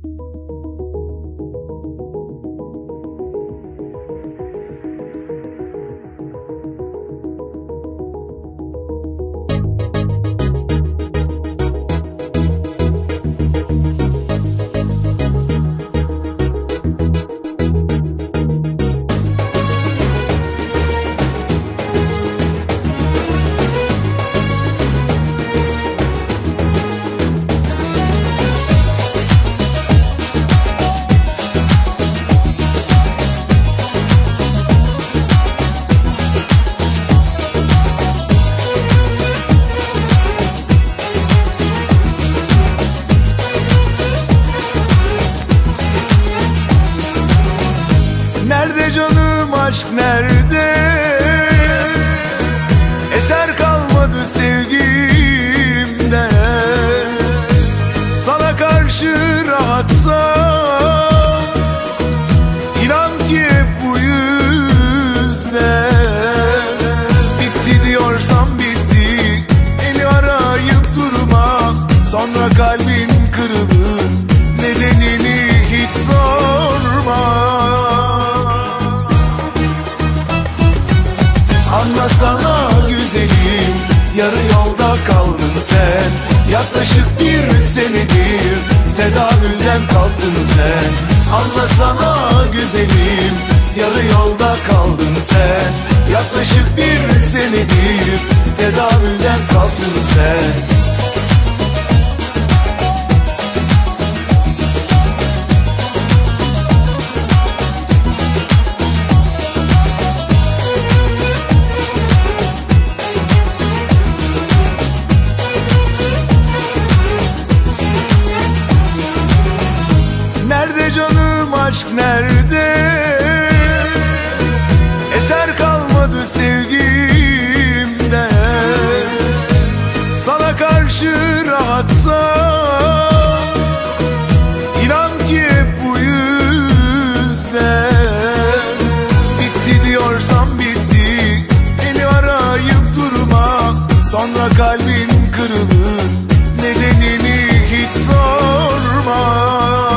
Nerede canım, aşk nerede? Eser kalmadı sevgimde. Sana karşı rahatsam, İnan ki hep bu yüzden. Bitti diyorsam bitti, beni arayıp durma. Sonra kalbin kırılır, nedenini hiç sorma. Anlasana güzelim, yarı yolda kaldın sen. Yaklaşık bir senedir tedavülden kalktın sen. Anlasana güzelim, yarı yolda kaldın sen. Yaklaşık bir senedir tedavülden kalktın sen. Nerede canım, aşk nerede? Eser kalmadı sevgimde. Sana karşı rahatsam, İnan ki hep bu yüzden. Bitti diyorsam bitti, beni arayıp durma. Sonra kalbin kırılır, nedenini hiç sorma.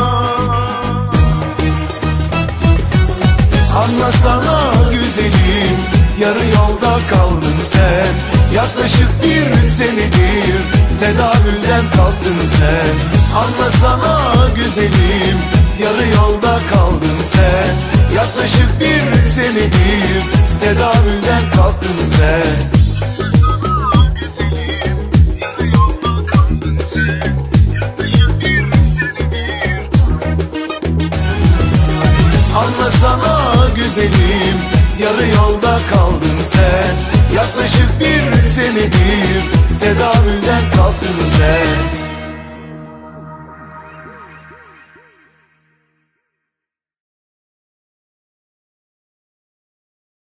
Anlasana güzelim, yarı yolda kaldın sen. Yaklaşık bir senedir tedavülden kalktın sen. Anlasana güzelim, yarı yolda kaldın sen. Yaklaşık bir senedir tedavülden kalktın sen. Anlasana güzelim, yarı yolda kaldın sen. Yaklaşık bir senedir. Anlasana güzelim, yarı yolda kaldın sen. Yaklaşık bir senedir tedavülden kalktın sen.